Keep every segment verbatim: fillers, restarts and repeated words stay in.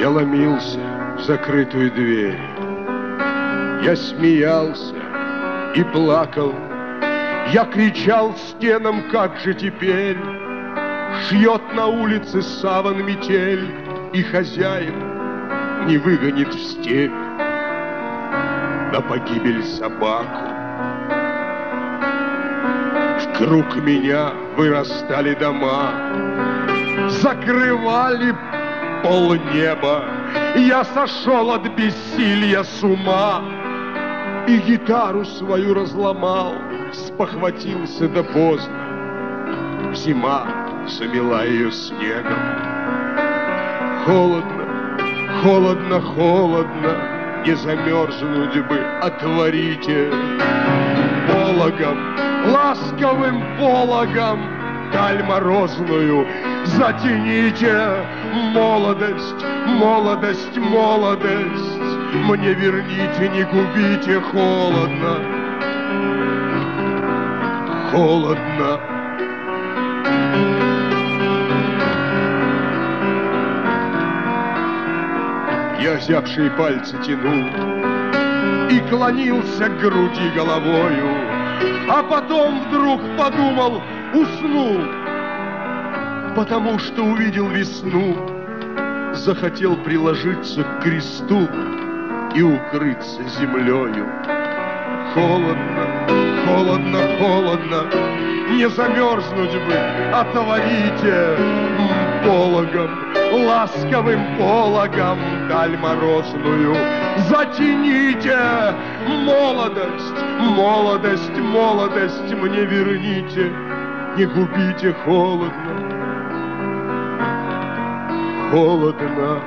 Я ломился в закрытую дверь, я смеялся и плакал, я кричал стенам, как же теперь шьет на улице саван метель, и хозяин не выгонит в степь на погибель собаку. Вокруг меня вырастали дома, закрывали полнеба. Я сошел от бессилья с ума и гитару свою разломал, спохватился да поздно. Зима замела ее снегом. Холодно, холодно, холодно, не замерзнуть бы, отворите пологом, ласковым пологом даль морозную затяните. Молодость, молодость, молодость, мне верните, не губите. Холодно, холодно. Я озябшие пальцы тянул и клонился к груди головою, а потом вдруг подумал, уснул, потому что увидел весну, захотел приложиться к кресту и укрыться землею. Холодно, холодно, холодно, не замерзнуть бы, отворите пологом, ласковым пологом даль морозную затяните. Молодость, молодость, молодость, мне верните, не губите. Холодно, холодно.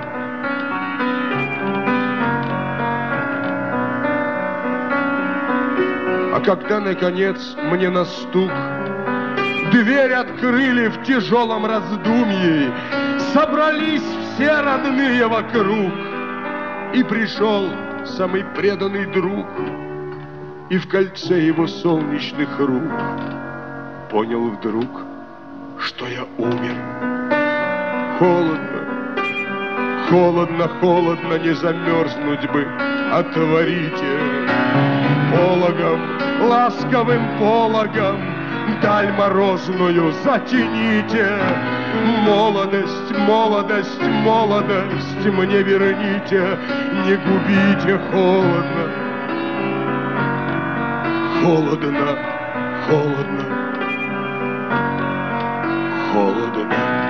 А когда, наконец, мне на стук дверь открыли в тяжелом раздумье, собрались все родные вокруг, и пришел самый преданный друг, и в кольце его солнечных рук понял вдруг, что я умер. Холодно, холодно, холодно, не замерзнуть бы, отворите пологом, ласковым пологом даль морозную затяните. Молодость, молодость, молодость, мне верните, не губите. Холодно, холодно, холодно, холодно.